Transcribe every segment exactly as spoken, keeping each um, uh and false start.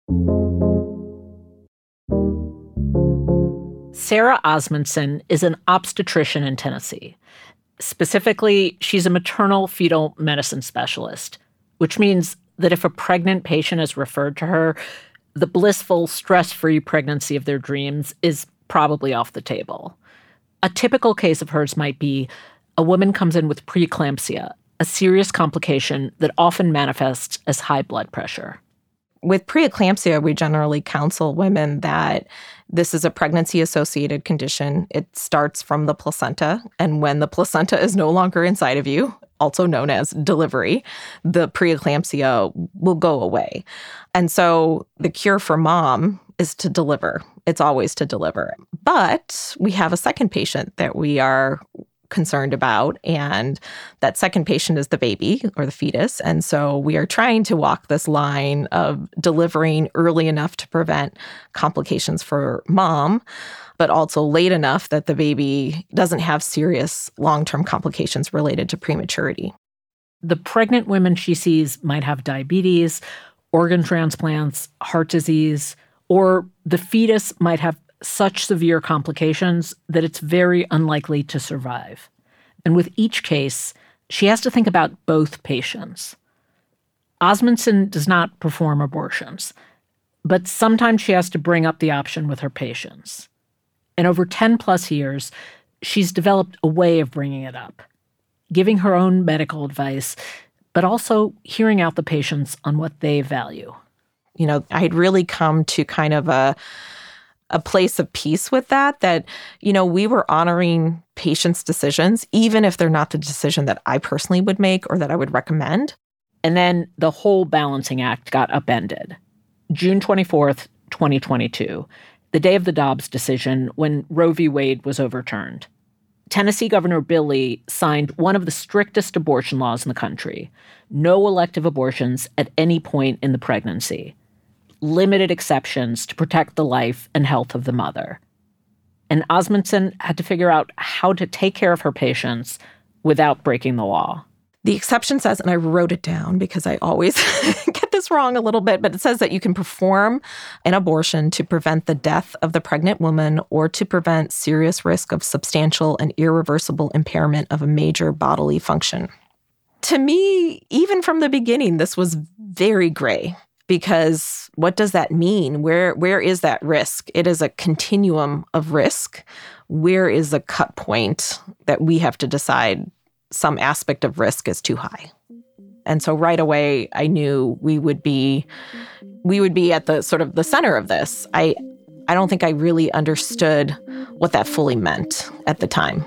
Sarah Osmundson is an obstetrician in Tennessee. Specifically, she's a maternal fetal medicine specialist, which means that if a pregnant patient is referred to her, the blissful, stress-free pregnancy of their dreams is probably off the table. A typical case of hers might be a woman comes in with preeclampsia, a serious complication that often manifests as high blood pressure. With preeclampsia, we generally counsel women that this is a pregnancy-associated condition. It starts from the placenta, and when the placenta is no longer inside of you, also known as delivery, the preeclampsia will go away. And so the cure for mom is to deliver. It's always to deliver. But we have a second patient that we are concerned about, and that second patient is the baby or the fetus. And so we are trying to walk this line of delivering early enough to prevent complications for mom, but also late enough that the baby doesn't have serious long-term complications related to prematurity. The pregnant women she sees might have diabetes, organ transplants, heart disease, or the fetus might have such severe complications that it's very unlikely to survive. And with each case, she has to think about both patients. Osmundson does not perform abortions, but sometimes she has to bring up the option with her patients. And over ten plus years, she's developed a way of bringing it up, giving her own medical advice, but also hearing out the patients on what they value. You know, I had really come to kind of a a place of peace with that, that, you know, we were honoring patients' decisions, even if they're not the decision that I personally would make or that I would recommend. And then the whole balancing act got upended. June twenty-fourth, twenty twenty-two, the day of the Dobbs decision when Roe v. Wade was overturned. Tennessee Governor Bill Lee signed one of the strictest abortion laws in the country. No elective abortions at any point in the pregnancy. Limited exceptions to protect the life and health of the mother. And Osmundson had to figure out how to take care of her patients without breaking the law. The exception says, and I wrote it down because I always get this wrong a little bit, but it says that you can perform an abortion to prevent the death of the pregnant woman or to prevent serious risk of substantial and irreversible impairment of a major bodily function. To me, even from the beginning, this was very gray. Because what does that mean? Where where is that risk? It is a continuum of risk. Where is the cut point that we have to decide some aspect of risk is too high? And so right away, I knew we would be we would be at the sort of the center of this. I I don't think I really understood what that fully meant at the time.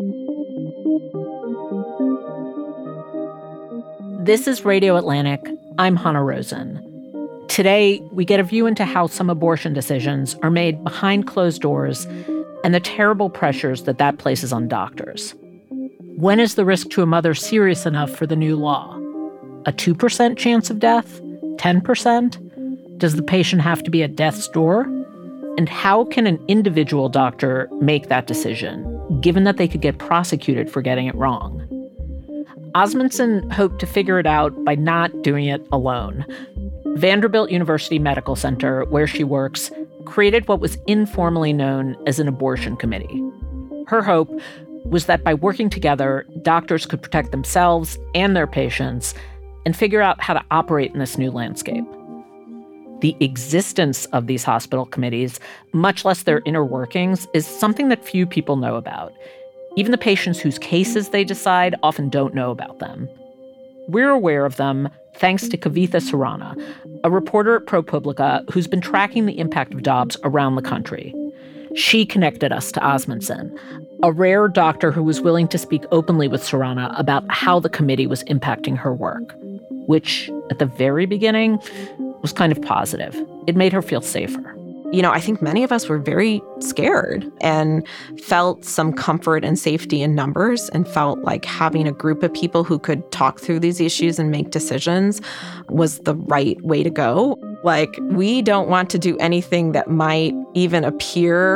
This is Radio Atlantic. I'm Hanna Rosin. Today, we get a view into how some abortion decisions are made behind closed doors and the terrible pressures that that places on doctors. When is the risk to a mother serious enough for the new law? A two percent chance of death? ten percent? Does the patient have to be at death's door? And how can an individual doctor make that decision, given that they could get prosecuted for getting it wrong? Osmundson hoped to figure it out by not doing it alone. Vanderbilt University Medical Center, where she works, created what was informally known as an abortion committee. Her hope was that by working together, doctors could protect themselves and their patients and figure out how to operate in this new landscape. The existence of these hospital committees, much less their inner workings, is something that few people know about. Even the patients whose cases they decide often don't know about them. We're aware of them thanks to Kavitha Surana, a reporter at ProPublica who's been tracking the impact of Dobbs around the country. She connected us to Osmundson, a rare doctor who was willing to speak openly with Surana about how the committee was impacting her work, which, at the very beginning, was kind of positive. It made her feel safer. You know, I think many of us were very scared and felt some comfort and safety in numbers and felt like having a group of people who could talk through these issues and make decisions was the right way to go. Like, we don't want to do anything that might even appear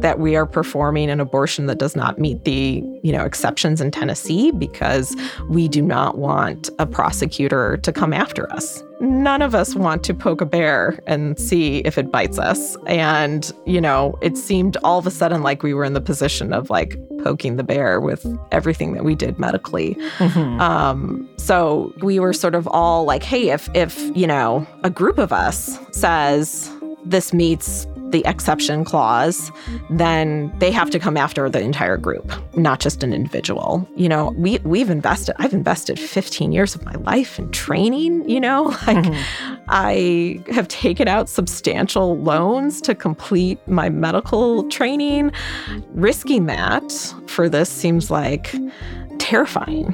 that we are performing an abortion that does not meet the, you know, exceptions in Tennessee because we do not want a prosecutor to come after us. None of us want to poke a bear and see if it bites us. And, you know, it seemed all of a sudden like we were in the position of like poking the bear with everything that we did medically. Mm-hmm. Um, so we were sort of all like, hey, if, if, you know, a group of us says this meets the exception clause, then they have to come after the entire group, not just an individual. You know, we, we've invested, I've invested fifteen years of my life in training, you know, like mm-hmm. I have taken out substantial loans to complete my medical training. Risking that for this seems like terrifying.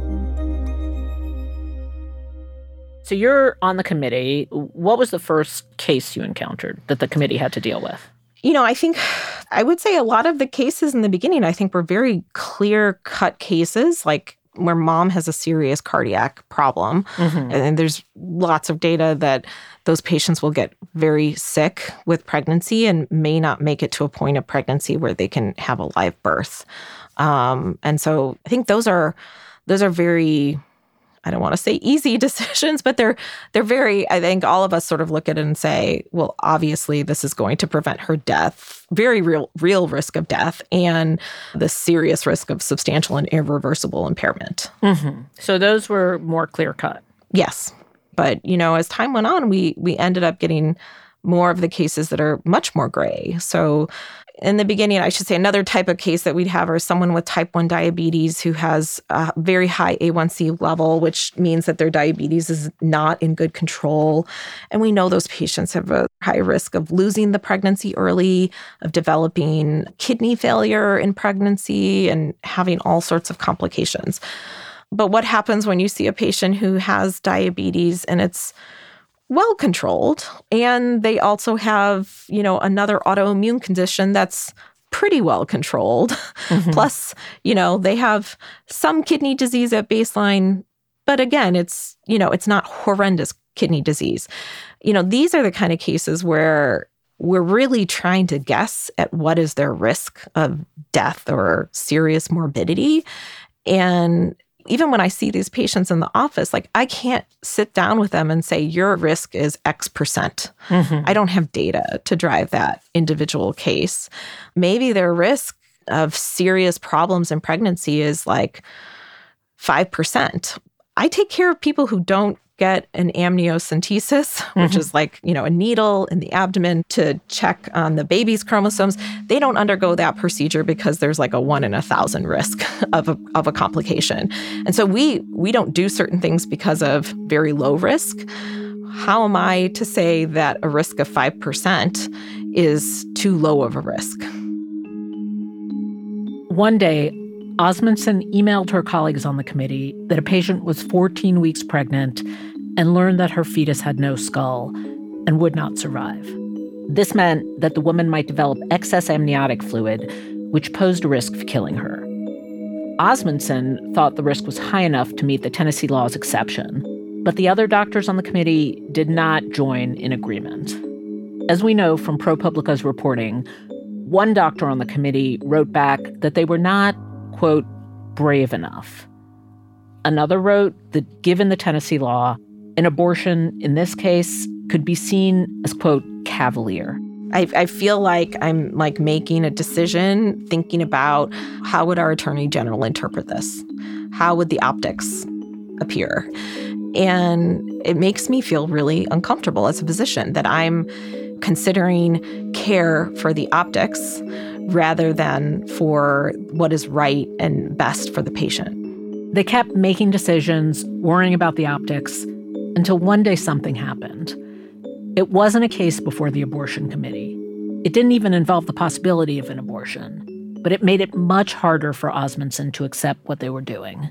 So you're on the committee. What was the first case you encountered that the committee had to deal with? You know, I think I would say a lot of the cases in the beginning, I think were very clear-cut cases, like where mom has a serious cardiac problem. Mm-hmm. And there's lots of data that those patients will get very sick with pregnancy and may not make it to a point of pregnancy where they can have a live birth. Um, and so I think those are those are very... I don't want to say easy decisions, but they're they're very, I think all of us sort of look at it and say, well, obviously this is going to prevent her death, very real, real risk of death, and the serious risk of substantial and irreversible impairment. Mm-hmm. So those were more clear cut. Yes. But, you know, as time went on, we we ended up getting more of the cases that are much more gray. So in the beginning, I should say another type of case that we'd have is someone with type one diabetes who has a very high A one C level, which means that their diabetes is not in good control. And we know those patients have a high risk of losing the pregnancy early, of developing kidney failure in pregnancy, and having all sorts of complications. But what happens when you see a patient who has diabetes and it's well controlled, and they also have, you know, another autoimmune condition that's pretty well controlled. Mm-hmm. Plus, you know, they have some kidney disease at baseline, but again, it's, you know, it's not horrendous kidney disease. You know, these are the kind of cases where we're really trying to guess at what is their risk of death or serious morbidity. And even when I see these patients in the office, like I can't sit down with them and say, your risk is X percent. Mm-hmm. I don't have data to drive that individual case. Maybe their risk of serious problems in pregnancy is like five percent. I take care of people who don't get an amniocentesis, mm-hmm. which is like, you know, a needle in the abdomen to check on the baby's chromosomes. They don't undergo that procedure because there's like a one in a thousand risk of a, of a complication. And so we we don't do certain things because of very low risk. How am I to say that a risk of five percent is too low of a risk? One day, Osmundson emailed her colleagues on the committee that a patient was fourteen weeks pregnant and learned that her fetus had no skull and would not survive. This meant that the woman might develop excess amniotic fluid, which posed a risk of killing her. Osmundson thought the risk was high enough to meet the Tennessee law's exception, but the other doctors on the committee did not join in agreement. As we know from ProPublica's reporting, one doctor on the committee wrote back that they were not, quote, brave enough. Another wrote that given the Tennessee law, an abortion in this case could be seen as, quote, cavalier. I, I feel like I'm like making a decision, thinking about how would our attorney general interpret this? How would the optics appear? And it makes me feel really uncomfortable as a physician that I'm considering care for the optics rather than for what is right and best for the patient. They kept making decisions, worrying about the optics, until one day something happened. It wasn't a case before the abortion committee. It didn't even involve the possibility of an abortion, but it made it much harder for Osmundson to accept what they were doing.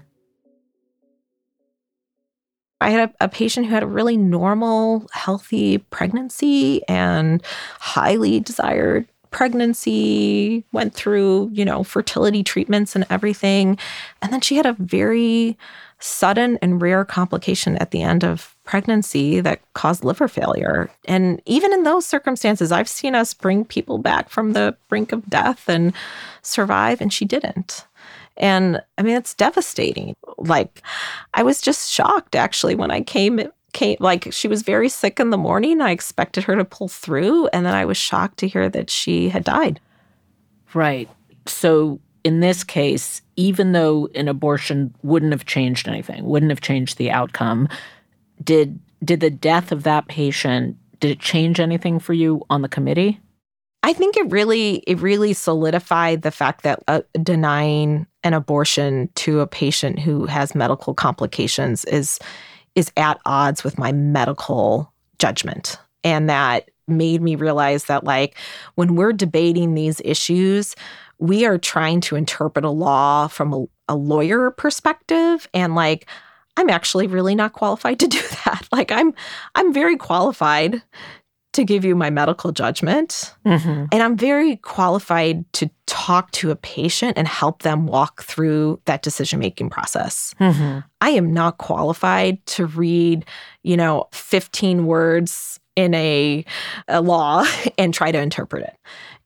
I had a, a patient who had a really normal, healthy pregnancy and highly desired pregnancy, went through, you know, fertility treatments and everything. And then she had a very sudden and rare complication at the end of pregnancy that caused liver failure. And even in those circumstances, I've seen us bring people back from the brink of death and survive, and she didn't. And I mean, it's devastating. Like, I was just shocked, actually, when I came, came, like, she was very sick in the morning. I expected her to pull through, and then I was shocked to hear that she had died. Right. So in this case, even though an abortion wouldn't have changed anything, wouldn't have changed the outcome, did did the death of that patient, did it change anything for you on the committee? I think it really it really solidified the fact that uh, denying an abortion to a patient who has medical complications is is at odds with my medical judgment. And that made me realize that, like, when we're debating these issues, we are trying to interpret a law from a, a lawyer perspective. And, like, I'm actually really not qualified to do that. Like, I'm I'm very qualified to give you my medical judgment. Mm-hmm. And I'm very qualified to talk to a patient and help them walk through that decision-making process. Mm-hmm. I am not qualified to read, you know, fifteen words in a, a law and try to interpret it.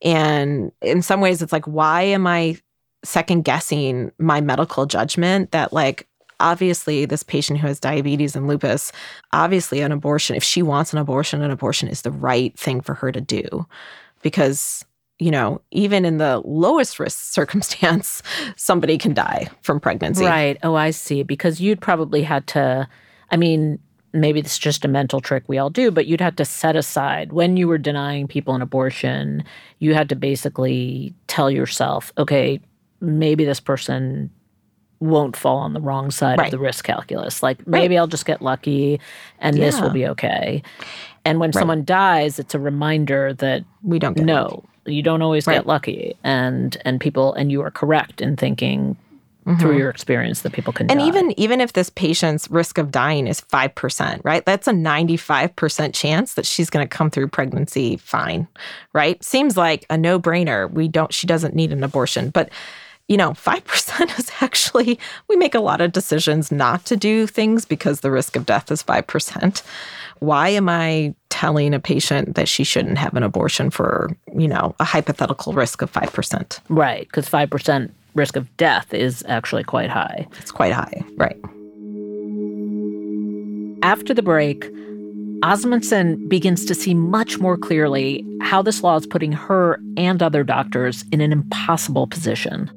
And in some ways, it's like, why am I second-guessing my medical judgment that, like, obviously, this patient who has diabetes and lupus, obviously an abortion, if she wants an abortion, an abortion is the right thing for her to do. Because, you know, even in the lowest risk circumstance, somebody can die from pregnancy. Right. Oh, I see. Because you'd probably had to, I mean, maybe this is just a mental trick we all do, but you'd have to set aside, when you were denying people an abortion, you had to basically tell yourself, okay, maybe this person won't fall on the wrong side right. of the risk calculus. Like, maybe right. I'll just get lucky and yeah. this will be okay. And when right. someone dies, it's a reminder that we don't get no, lucky. You don't always right. get lucky. And and people, and you are correct in thinking mm-hmm. through your experience that people can and die. And even, even if this patient's risk of dying is five percent, right? That's a ninety-five percent chance that she's going to come through pregnancy fine, right? Seems like a no-brainer. We don't, she doesn't need an abortion. But you know, five percent is actually, we make a lot of decisions not to do things because the risk of death is five percent. Why am I telling a patient that she shouldn't have an abortion for, you know, a hypothetical risk of five percent? Right, because five percent risk of death is actually quite high. It's quite high, right. After the break, Osmundson begins to see much more clearly how this law is putting her and other doctors in an impossible position.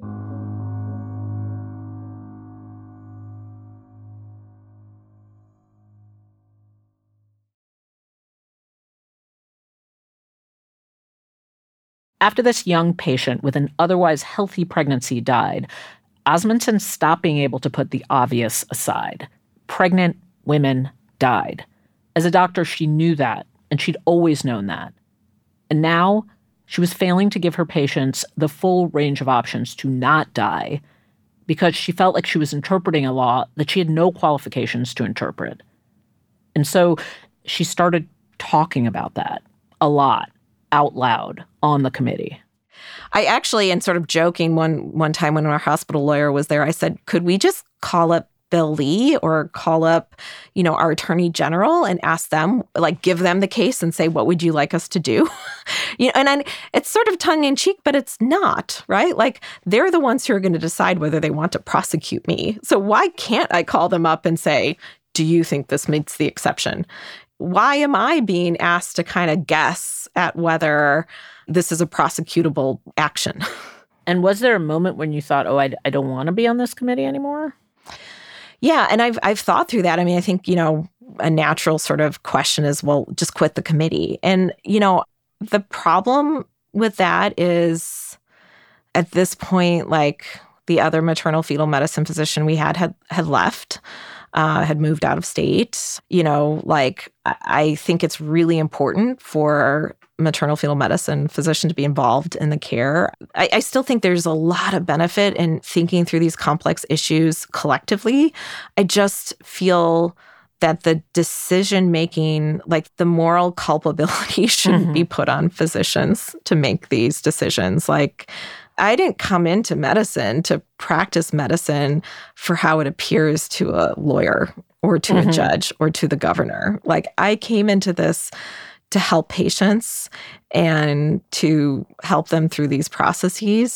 After this young patient with an otherwise healthy pregnancy died, Osmundson stopped being able to put the obvious aside. Pregnant women died. As a doctor, she knew that, and she'd always known that. And now, she was failing to give her patients the full range of options to not die because she felt like she was interpreting a law that she had no qualifications to interpret. And so she started talking about that a lot, out loud, on the committee. I actually, and sort of joking one one time when our hospital lawyer was there, I said, could we just call up Bill Lee or call up, you know, our attorney general and ask them, like, give them the case and say, what would you like us to do? you know, and then it's sort of tongue in cheek, but it's not, right? Like, they're the ones who are going to decide whether they want to prosecute me. So why can't I call them up and say, do you think this meets the exception? Why am I being asked to kind of guess at whether this is a prosecutable action? And was there a moment when you thought, oh, I, I don't want to be on this committee anymore? Yeah, and I've I've thought through that. I mean, I think, you know, a natural sort of question is, well, just quit the committee. And, you know, the problem with that is at this point, like, the other maternal fetal medicine physician we had had, had left. Uh, had moved out of state. You know, like, I think it's really important for maternal fetal medicine physician to be involved in the care. I, I still think there's a lot of benefit in thinking through these complex issues collectively. I just feel that the decision-making, like the moral culpability shouldn't mm-hmm. be put on physicians to make these decisions. Like, I didn't come into medicine to practice medicine for how it appears to a lawyer or to mm-hmm. a judge or to the governor. Like, I came into this to help patients and to help them through these processes.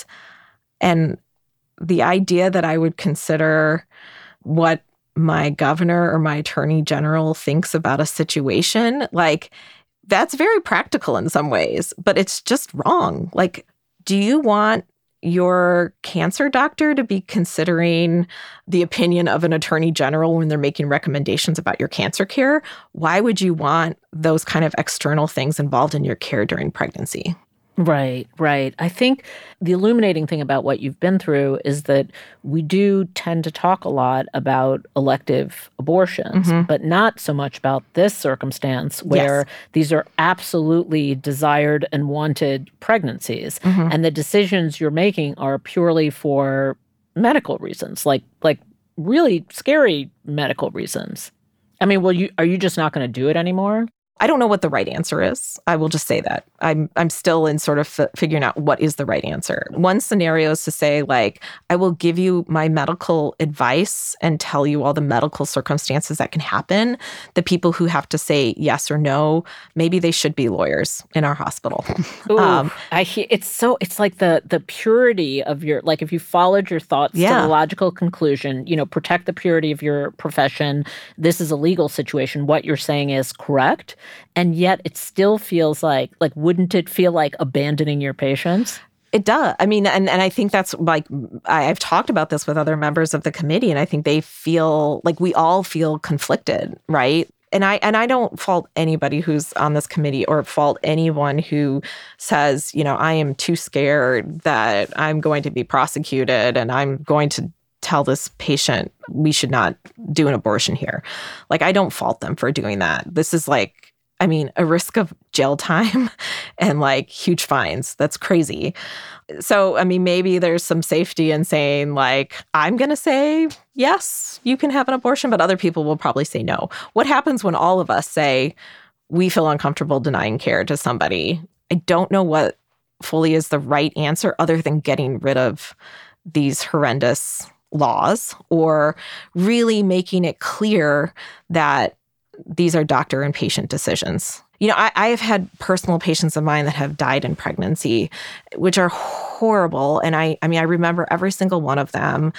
And the idea that I would consider what my governor or my attorney general thinks about a situation, like, that's very practical in some ways, but it's just wrong. Like, do you want your cancer doctor to be considering the opinion of an attorney general when they're making recommendations about your cancer care? Why would you want those kind of external things involved in your care during pregnancy? Right, right. I think the illuminating thing about what you've been through is that we do tend to talk a lot about elective abortions, mm-hmm. but not so much about this circumstance where yes. these are absolutely desired and wanted pregnancies. Mm-hmm. And the decisions you're making are purely for medical reasons, like like really scary medical reasons. I mean, well, you are you just not going to do it anymore? I don't know what the right answer is. I will just say that. I'm I'm still in sort of f- figuring out what is the right answer. One scenario is to say, like, I will give you my medical advice and tell you all the medical circumstances that can happen. The people who have to say yes or no, maybe they should be lawyers in our hospital. Ooh, um, I hear, it's so, it's like the the purity of your, like if you followed your thoughts yeah. to the logical conclusion, you know, protect the purity of your profession. This is a legal situation. What you're saying is correct. And yet it still feels like, like, wouldn't it feel like abandoning your patients? It does. I mean, and, and I think that's like, I, I've talked about this with other members of the committee, and I think they feel like we all feel conflicted, right? And I and I don't fault anybody who's on this committee or fault anyone who says, you know, I am too scared that I'm going to be prosecuted and I'm going to tell this patient we should not do an abortion here. Like, I don't fault them for doing that. This is like, I mean, a risk of jail time and like huge fines. That's crazy. So, I mean, maybe there's some safety in saying like, I'm going to say, yes, you can have an abortion, but other people will probably say no. What happens when all of us say we feel uncomfortable denying care to somebody? I don't know what fully is the right answer other than getting rid of these horrendous laws or really making it clear that these are doctor and patient decisions. You know, I, I have had personal patients of mine that have died in pregnancy, which are horrible. And I, I mean, I remember every single one of them.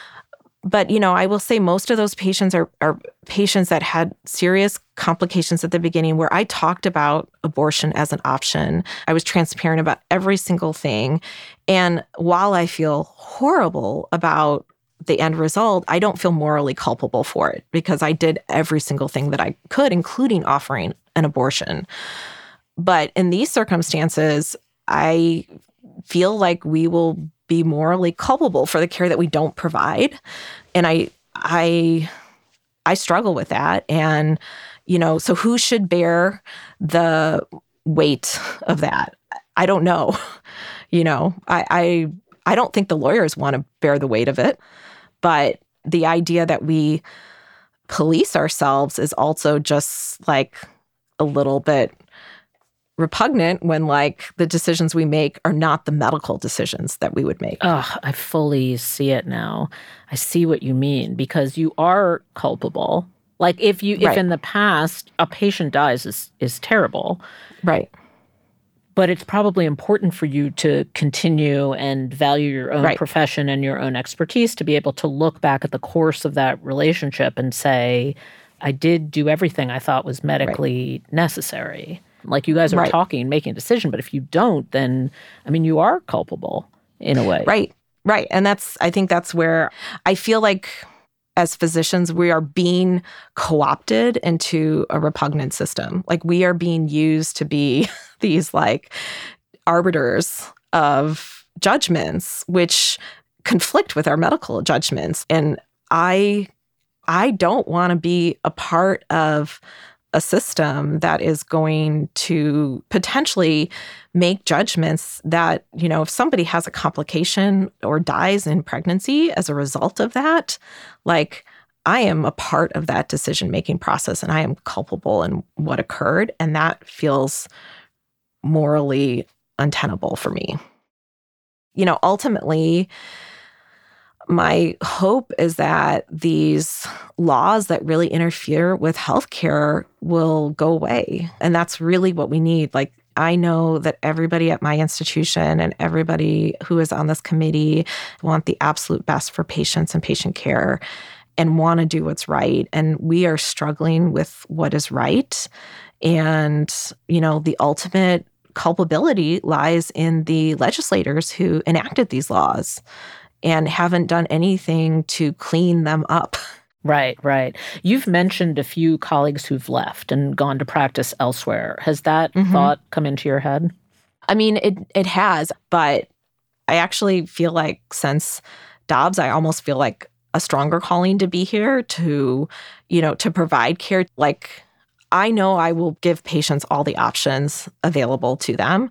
But, you know, I will say most of those patients are, are patients that had serious complications at the beginning where I talked about abortion as an option. I was transparent about every single thing. And while I feel horrible about the end result, I don't feel morally culpable for it because I did every single thing that I could, including offering an abortion. But in these circumstances, I feel like we will be morally culpable for the care that we don't provide. And I I I struggle with that. And, you know, so who should bear the weight of that? I don't know. You know, I I, I don't think the lawyers want to bear the weight of it. But the idea that we police ourselves is also just like a little bit repugnant when like the decisions we make are not the medical decisions that we would make. Oh, I fully see it now. I see what you mean because you are culpable. Like if you, if right. in the past a patient dies is, is terrible. Right. But it's probably important for you to continue and value your own right. profession and your own expertise to be able to look back at the course of that relationship and say, I did do everything I thought was medically right. necessary. Like you guys are right. talking and making a decision, but if you don't, then, I mean, you are culpable in a way. Right, right. And that's, I think that's where I feel like as physicians, we are being co-opted into a repugnant system. Like we are being used to be these like arbiters of judgments, which conflict with our medical judgments. And I, I don't want to be a part of a system that is going to potentially make judgments that, you know, if somebody has a complication or dies in pregnancy as a result of that, like I am a part of that decision-making process and I am culpable in what occurred. And that feels morally untenable for me. You know, ultimately, my hope is that these laws that really interfere with healthcare will go away. And that's really what we need. Like, I know that everybody at my institution and everybody who is on this committee want the absolute best for patients and patient care and want to do what's right. And we are struggling with what is right. And, you know, the ultimate culpability lies in the legislators who enacted these laws and haven't done anything to clean them up. Right, right. You've mentioned a few colleagues who've left and gone to practice elsewhere. Has that mm-hmm. thought come into your head? I mean, it it has, but I actually feel like since Dobbs, I almost feel like a stronger calling to be here to, you know, to provide care. Like, I know I will give patients all the options available to them.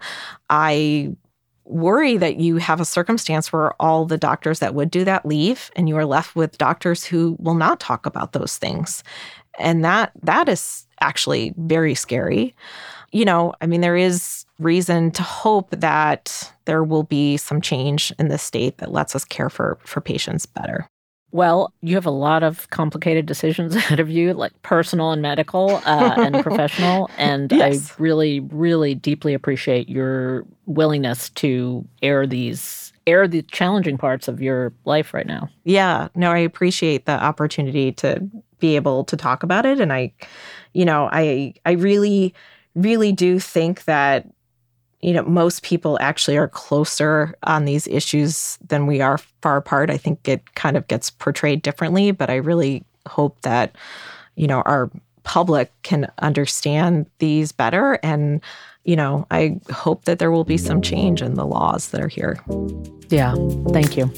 I worry that you have a circumstance where all the doctors that would do that leave and you are left with doctors who will not talk about those things. And that that is actually very scary. You know, I mean, there is reason to hope that there will be some change in this state that lets us care for, for patients better. Well, you have a lot of complicated decisions ahead of you, like personal and medical uh, and professional. And yes. I really, really deeply appreciate your willingness to air these, air the challenging parts of your life right now. Yeah, no, I appreciate the opportunity to be able to talk about it. And I, you know, I, I really, really do think that, you know, most people actually are closer on these issues than we are far apart. I think it kind of gets portrayed differently, but I really hope that, you know, our public can understand these better. And, you know, I hope that there will be some change in the laws that are here. Yeah, thank you.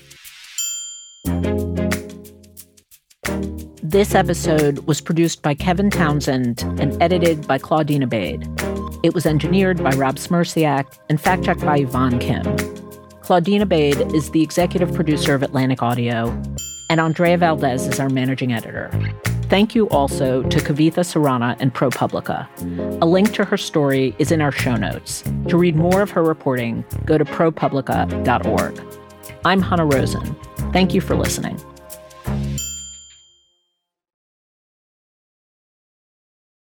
This episode was produced by Kevin Townsend and edited by Claudine Abade. It was engineered by Rob Smirsiak and fact-checked by Yvonne Kim. Claudine Abade is the executive producer of Atlantic Audio, and Andrea Valdez is our managing editor. Thank you also to Kavitha Surana and ProPublica. A link to her story is in our show notes. To read more of her reporting, go to pro publica dot org. I'm Hanna Rosin. Thank you for listening.